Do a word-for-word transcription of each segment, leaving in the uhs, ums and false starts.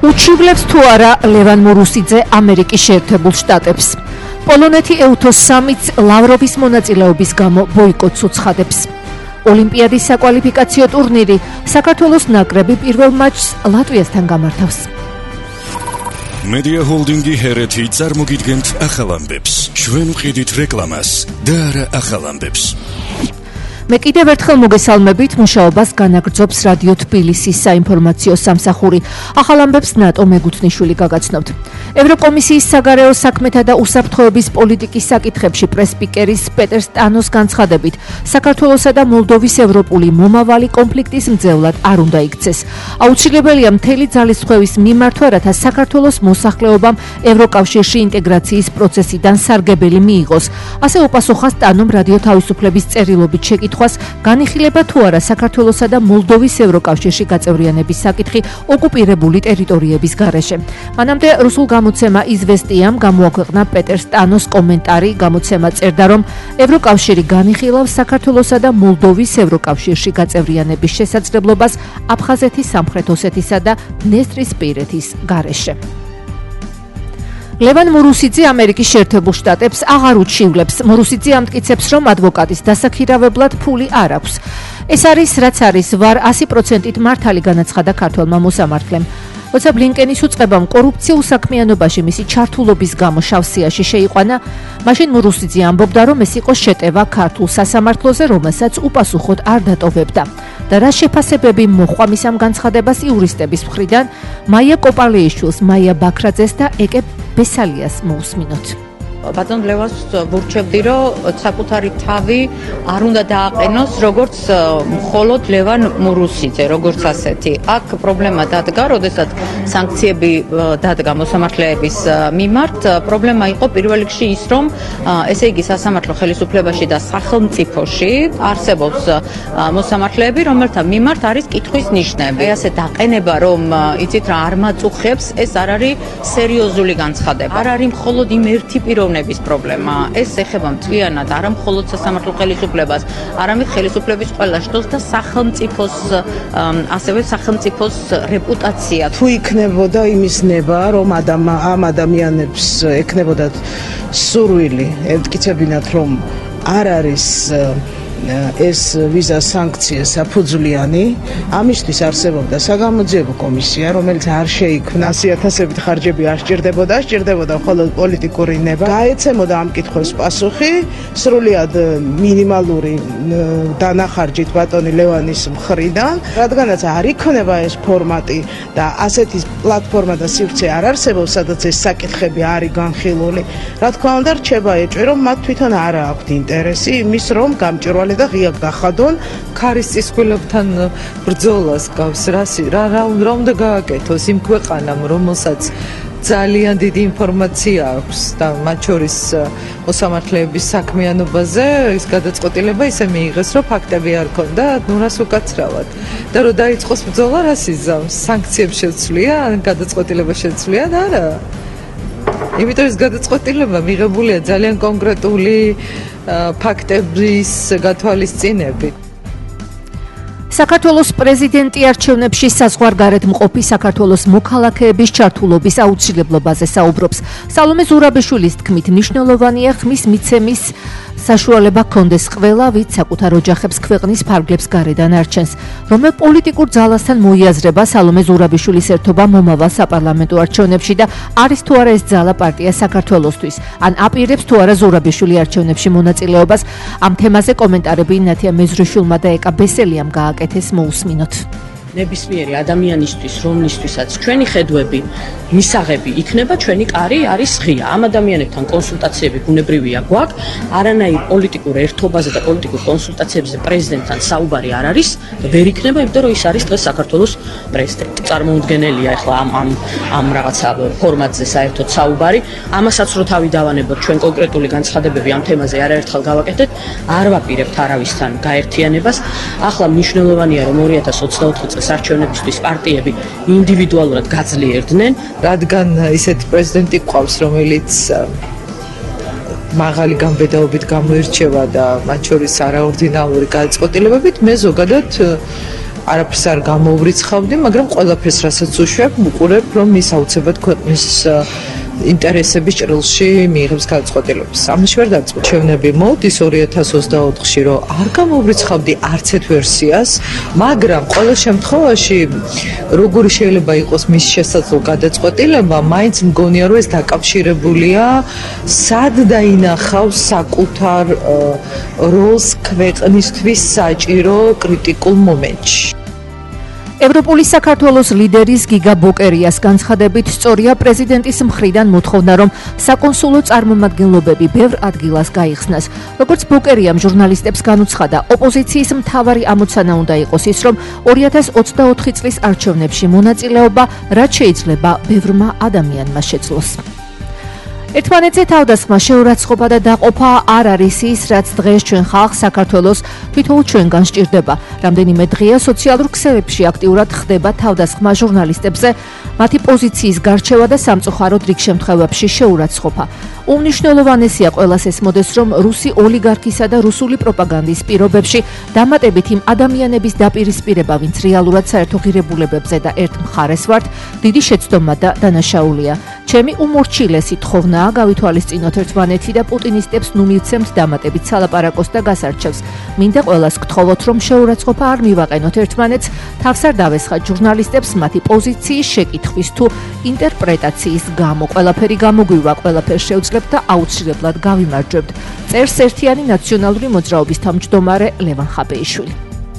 უჩივლებს თუ არა ლევან მურუსიძე ამერიკის შეერთებულ შტატებს. პოლონეთი ეუთოს სამიც ლავროვის მონაწილეობის გამო ბოიკოტს უცხადებს. ოლიმპიადის საკვალიფიკაციო ტურნირი საქართველოს ნაკრები პირველ მატჩს ლატვიასთან გამართავს. Media Holding-ი ჰერეთი წარმოგიდგენთ ახალ ამბებს. ჩვენ ვყიდით რეკლამას და არა ახალ ამბებს. მე კიდევ ერთხელ მოგესალმებით, მუშაობას განაგრძობს რადიო თბილისის საინფორმაციო სამსახური. ახალ ამბებს ნატო მეგუთნიშვილი გაგაცნობთ. ევროკომისიის საგარეო საქმეთა და უსაფრთხოების პოლიტიკის საკითხებში პრესპიკერის პეტერ სტანოს განცხადებით, საქართველოსა და მოლდოვის ევროპული მომავალი კონფლიქტის მძევლად არ უნდა იქცეს. აუცილებელია მთელი ძალისხმევის მიმართვა, რათა საქართველოს მოსახლეობამ ევროკავშირში ინტეგრაციის პროცესიდან სარგებელი მიიღოს. ასე უპასუხა სტანომ რადიო თავისუფლების წერილობით შეკითხვას, განიხილება თუ არა საქართველოსა და მოლდოვის ევროკავშირში გაწევრიანების საკითხი ოკუპირებული ტერიტორიების გარეშე. მანამდე რუსულ გამოცემა იზვესტიამ გამოაქვეყნა პეტერ სტანოს კომენტარი. გამოცემა წერდა, რომ ევროკავშირი განიხილავს საქართველოსა და მოლდოვის ევროკავშირში გაწევრიანების შესაძლებლობას აფხაზეთის, სამხრეთ ოსეთისა და დნესტრისპირეთის გარეშე. ლევან მურუსიძე ამერიკის შეერთებულ შტატებს აღარ უჩივლებს. მურუსიძე ამტკიცებს, რომ ადვოკატის დასაქირავებლად ფული არ აქვს. ეს არის, რაც არის, ვარ ასი პროცენტით მართალი განაცხადა ქართველმა მოსამართლემ. როცა ბლინკენის უწყებამ კორუფციულ საქმიანობაში მისი ჩართულობის გამო შავსიაში შეიყვანა, მაშინ მურუსიძე ამბობდა, რომ ეს იყო შეტევა ქართულ სასამართლოზე, რომელსაც უპასუხოდ არ დატოვებდა. და რა შეფასებები მოჰყვა მის ამ განცხადებას იურისტების მხრიდან, მაია კოპალეიშვილს, მაია ბაქრაძეს და ეკე ბესალიას მოусმინოთ. ბატონ ლევანს ვურჩებდი, რომ საკუთარი თავი არ უნდა დააყენოს როგორც მხოლოდ ლევან მურუსიძე, როგორც ასეთი. აქ პრობლემა დადგა, როდესაც სანქციები დადგა მოსამართლეების მიმართ. პრობლემა იყო პირველ რიგში ის, რომ ესე იგი სასამართლო ხელისუფლებაში და სახელმწიფოში არსებობს მოსამართლეები, რომელთა მიმართ არის კითხვის ნიშნები. ასე დაყენება, რომ იცით რა არ მაწუხებს, ეს არ არის სერიოზული განცხადება. არ არის მხოლოდ იმ ერთი პიროვნება პრობლემა. ეს ეხება მთლიანად არა მხოლოდ სასამართლო ხელისუფლებას, არამედ ხელისუფლების ყველა შტოს და სახელმწიფოს, ასევე სახელმწიფოს რეპუტაცია. თუ იქნებოდა იმის ნება, რომ ამ ადამიანებს ექნებოდათ სურვილი, ემტკიცებინათ, რომ არ არის ეს ვიზა სანქცია საფუძვლიანი, ამისთვის არსებობდა საგამოძიებო კომისია, რომელიც არ შეიქმნა. ათასობით ხარჯები არ სჭირდებოდა, სჭირდებოდა მხოლოდ პოლიტიკური ნება. გაეცემოდა ამ კითხვას პასუხი, სრულიად მინიმალური დანახარჯით ბატონი ლევანის მხრიდან, რადგანაც არ იქნება ეს ფორმატი და ასეთი პლატფორმა და სივრცე არ არსებობს, სადაც ეს საკითხები არის განხილული. რა თქმა უნდა, რჩება ეჭვი, რომ მათ თვითონ არ აქვთ ინტერესი იმის, რომ გამჭვირვალე და ღია გახადონ ქარის წისქვილებთან ბრძოლას გავს. რა რა უნდა გააკეთოს იმ ქვეყანამ, რომელსაც ძალიან დიდი ინფორმაცია აქვს და მათ შორის მოსამართლეების საქმიანობაზე, ის გადაწყვეტილება ისე მიიღეს, რომ ფაქტები არ ქონდა, ნუ რას უკაცრავად. და რომ დაიწყოს ბრძოლა, რას იზამს? სანქციებს შეცვლია, გადაწყვეტილება შეცვლია და არა. იმიტომ ის გადაწყვეტილება მიღებულია ძალიან კონკრეტული ფაქტების გათვალისწინებით. საქართველოს პრეზიდენტი არჩევნებში საზღვარგარეთ მყოფი საქართველოს მოქალაქეების ჩართულობის აუცილებლობაზე საუბრობს. სალომე ზურაბიშვილის თქმით, მნიშვნელოვანია ხმის მიცემის საშუალება კონდეს ყველა, ვით საკუთარ ოჯახებს ქვეყნის ფარგლებს გარედან არჩენს. რომელ პოლიტიკურ ძალასთან მოიაზრება სალომე ზურაბიშვილის ერთობა მომავალ საპარლამენტო არჩევნებში და არის თუ არა ეს ძალა პარტია საქართველოსთვის, ან აპირებს თუ არა ზურაბიშვილი არჩევნებში მონაწილეობას. ამ თემაზე კომენტარები ნათია მეზრიშვილმა და ეკა ბესელიამ გააკეთეს, მოусმინოთ. ნებისმიერი ადამიანისთვის, რომლისთვისაც ჩვენი ხედვები, მისაღები იქნება, ჩვენი კარი არის ღია. ამ ადამიანებთან კონსულტაციები ბუნებრივია გვაქვს, არანაირ პოლიტიკურ ერთობაზე და პოლიტიკურ კონსულტაციებზე პრეზიდენტთან საუბარი არ არის და ვერ იქნება, იმიტომ რომ ის არის დღეს საქართველოს პრეზიდენტი. წარმოუდგენელია ახლა ამ ამ ამ რაღაცა ფორმატზე საერთოდ საუბარი. ამასაც რო თავი დავანებოთ, ჩვენ კონკრეტული განცხადებები ამ თემაზე არაერთხელ გავაკეთეთ, არ ვაპირებთ არავისთან გაერთიანებას. ახლა მნიშვნელოვანია, რომ ორი ათას ოცდაოთხი წელს არჩევნებისთვის პარტიები ინდივიდუალურად გაძლიერდნენ, რადგან ისეთი პრეზიდენტი ყავს, რომელიც მაღალი გამბედაობით გამოირჩევა და მათ შორის არაორდინალური გადაწყვეტილებებით, მე ზოგადად არაფერს არ გამოვრიცხავდი, მაგრამ ყველაფერს რასაც უშვებ, ვუყურებ, რომ ის აუცილებლად ქვეყნის ინტერესების ჭრილში მიიღებს გადაწყვეტილებას. ამაში ვერ დავწყობ. ჩვენები მოდის ორი ათას ოცდაოთხში, რომ არ გამოვრიცხავდი არც ერთ ვერსიას, მაგრამ ყოველ შემთხვევაში როგორი შეიძლება იყოს მის შესაძლო გადაწყვეტილება, მაინც მგონია, რომ ეს დაკავშირებულია სად დაინახავს საკუთარ როლს ქვეყნისთვის საჭირო კრიტიკულ მომენტში. ევროპული საქართველოს ლიდერის გიგა ბოკერიას განცხადებით სწორია პრეზიდენტის მხრიდან მოთხოვნა, რომ საკონსულო წარმომადგენლობები ბევრ ადგილას გაიხსნას. როგორც ბოკერიამ ჟურნალისტებს განუცხადა, ოპოზიციის მთავარი ამოცანა უნდა იყოს ის, რომ ორი ათას ოცდაოთხი წლის არჩევნებში მონაწილეობა რაც შეიძლება ბევრმა ადამიანმა შეძლოს. ერთმანეთზე თავდასხმა, შეურაცხყოფა და დაყოფა არ არის ის, რაც დღეს ჩვენ ხალხს საქართველოს თვითონ ჩვენგან სჭირდება. რამდენიმე დღეა სოციალურ ქსელებში აქტიურად ხდება თავდასხმა ჟურნალისტებზე, მათი პოზიციის გარჩევა და სამწუხაროდ რიგ შემთხვევებში შეურაცხყოფა. უმნიშვნელოვანესია ყველას ესმოდეს, რომ რუსი ოლიგარქისა და რუსული პროპაგანდის პირობებში დამატებით იმ ადამიანების დაპირისპირება, ვინც რეალურად საერთო ღირებულებებზე და ერთ მხარეს ვართ, დიდი შეცდომა და დანაშაულია. ჩემი უმორჩილესი თხოვნაა გავითვალისწინოთ ერთმანეთი და პუტინისტებს ნუ მივცემთ დამატებით სალაპარაკოს და გასარჩევს. მინდა ყველას გთხოვოთ, რომ შეურაცხყოფა არ მივაყენოთ ერთმანეთს, თავს არ დავესხათ ჟურნალისტებს მათი პოზიციის შეკითხვის თუ ინტერპრეტაციის გამო. ყველაფერი გამოგვივა, ყველაფერს შევძლებთ და აუცილებლად გავიმარჯვებთ. წერს ერთიანი ნაციონალური მოძრაობის თავმჯდომარე ლევან ხაბეიშვილი.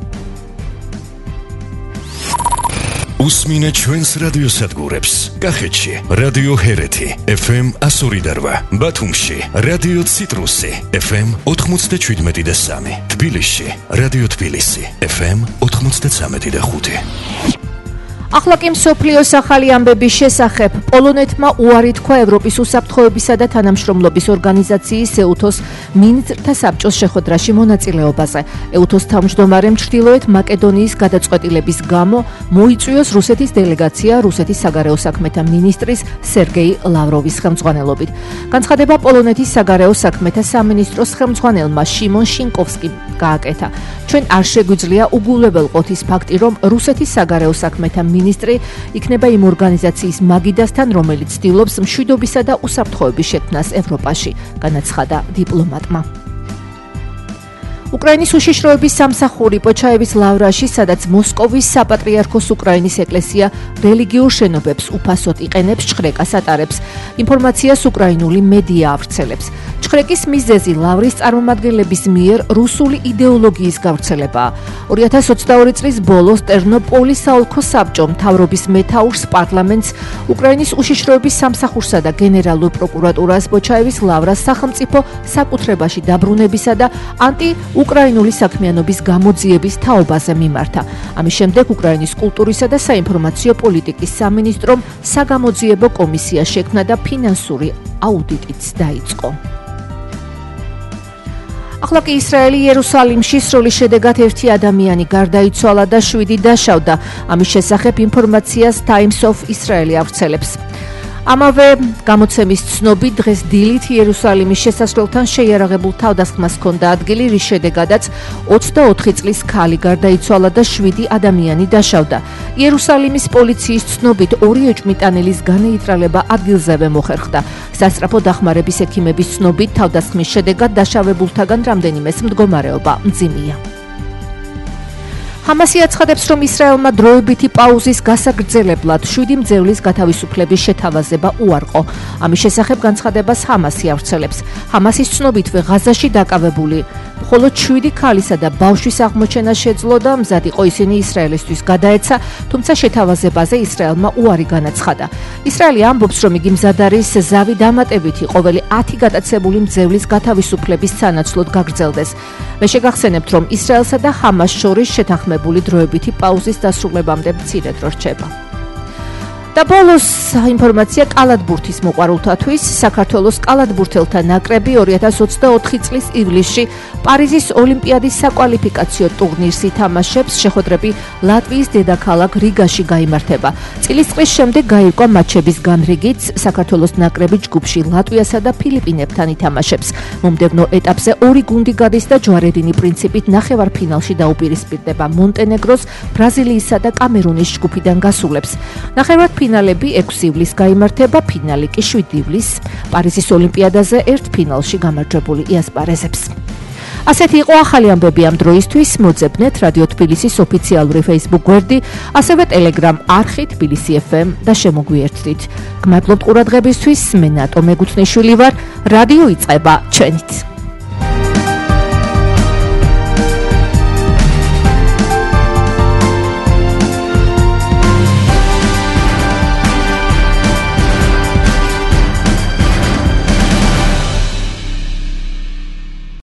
უსმინე ჩვენს რადიოსადგურებს. კახეთში რადიო ჰერეთი ეფ ემ εκατო ორი და რვა, ბათუმში რადიო ციტრუსი ეფ ემ ოთხმოცდაშვიდმეტი და სამი, თბილისში რადიო თბილისი ეფ ემ ოთხმოცდაცამეტი და ხუთი. ახლა კი მსოფლიოს ახალი ამბების შესახებ. პოლონეთმა უარი თქვა ევროპის უსაფრთხოებისა და თანამშრომლობის ორგანიზაციის ეუთოს მინისტრთა საბჭოს შეხვედრაში მონაწილეობაზე. ეუთოს თავმჯდომარემ ჩრდილოეთ მაკედონიის გადაწყვეტილების გამო მოიწვიოს რუსეთის დელეგაცია რუსეთის საგარეო საქმეთა მინისტრის სერგეი ლავროვის ხელმძღვანელობით. განცხადება პოლონეთის საგარეო საქმეთა სამინისტროს ხელმძღვანელმა შიმონ შინკოვსკიმ გააკეთა. ჩვენ არ შეგვიძლია უგულებელყოთ ის ფაქტი, რომ რუსეთის საგარეო საქმეთა მინისტრი იქნება იმ ორგანიზაციის მაგიდასთან, რომელიც ცდილობს მშვიდობისა და უსაფრთხოების შექმნას ევროპაში, განაცხადა დიპლომატმა. უკრაინის უშიშროების სამსახური პოჩაევის ლავრაში, სადაც მოსკოვის საპატრიარქოს უკრაინის ეკლესია რელიგიურ შენობებს უფასოდ იყენებს, ჩხრეკას ატარებს. ინფორმაციას უკრაინული მედია ავრცელებს. ჩხრეკის მიზეზი ლავრის წარმომადგენლების მიერ რუსული იდეოლოგიის გავრცელებაა. ორი ათას ოცდაორი წლის ბოლოს ტერნოპოლის საოლქო საბჭომ მთავრობის მეთაურს, პარლამენტს, უკრაინის უშიშროების სამსახურსა და გენერალურ პროკურატურას პოჩაევის ლავრას სახელმწიფო საკუთრებაში დაბრუნებისა და ანტი უკრაინული საქმიანობის გამოძიების თაობაზე მიმართა. ამის შემდეგ უკრაინის კულტურისა და საინფორმაციო პოლიტიკის სამინისტრომ საგამოძიებო კომისია შექმნა და ფინანსური აუდიტიც დაიწყო. ახლა კი ისრაელი იერუსალიმში სროლის შედეგად ერთი ადამიანი გარდაიცვალა და შვიდი დაშავდა. ამის შესახებ ინფორმაციას Times of Israel ავრცელებს. ამავე გამოცემის ცნობით დღეს დილით იერუსალიმის შესასვლელთან შეიარაღებულ თავდასხმას ჰქონდა ადგილი, რის შედეგადაც ოცდაოთხი წლის ქალი გარდაიცვალა და შვიდი ადამიანი დაშავდა. იერუსალიმის პოლიციის ცნობით ორი ეჭვმიტანილის განეიტრალება ადგილზევე მოხერხდა. სასწრაფო დახმარების ექიმების ცნობით თავდასხმის შედეგად დაშავებულთაგან რამდენიმეს მდგომარეობა მძიმეა. ჰამასი აცხადებს, რომ ისრაელმა დროებითი პაუზის გასაგრძელებლად შვიდი მძევლის გათავისუფლების შეთავაზება უარყო. ამის შესახებ განცხადებას ჰამასი ავრცელებს. ჰამასის ცნობითვე ღაზაში დაკავებული მხოლოდ შვიდი ქალისა და ბავშვის აღმოჩენა შეძლო და მზად იყო ისინი ისრაელისთვის გადაეცა, თუმცა შეთავაზებაზე ისრაელმა უარი განაცხადა. ისრაელი ამბობს, რომ იგი მზად არის ზავი დამატებითი ყოველი ათი გატაცებული მძევლის გათავისუფლების სანაცვლოდ გაგრძელდეს. მე შეგახსენებთ, რომ ისრაელსა და ჰამას შორის შეთანხმებული დროებითი პაუზის დასრულებამდე მცირედ რო რჩება. და ბოლოს ინფორმაცია კალათბურთის მოყვარულთათვის. საქართველოს კალათბურთელთა ნაკრები ორი ათას ოცდაოთხი წლის ივლისში პარიზის ოლიმპიადის საკვალიფიკაციო ტურნირს ითამაშებს. შეხვედრები ლატვიის დედაქალაქ რიგაში გაიმართება. წილისწყლის შემდეგ გაირკვა მატჩების განრიგიც. საქართველოს ნაკრები ჯგუფში ლატვიასა და ფილიპინებთან ითამაშებს. მომდევნო ეტაპზე ორი გუნდი გადის და ჯვარედინი პრინციპით ნახევარფინალში დაუპირისპირდება მონტენეგროს, ბრაზილიისა და კამერუნის ჯგუფიდან გასულებს. ნახევარფინალები ექვსი ივლისს გაიმართება, ფინალი კი შვიდი ივლისს. პარიზის ოლიმპიადაზე ერთ ფინალში გამარჯვებული იასპარეზებს. ასეთი იყო ახალი ამბები ამ დროისთვის. მოძებნეთ რადიო თბილისის ოფიციალური Facebook გვერდი, ასევე Telegram არხი თბილისი ეფ ემ და შემოგვიერთდით. გმადლობთ ყურადღებისთვის. მე ნატო მეგუთნიშვილი ვარ. რადიო იწყება ჩვენით.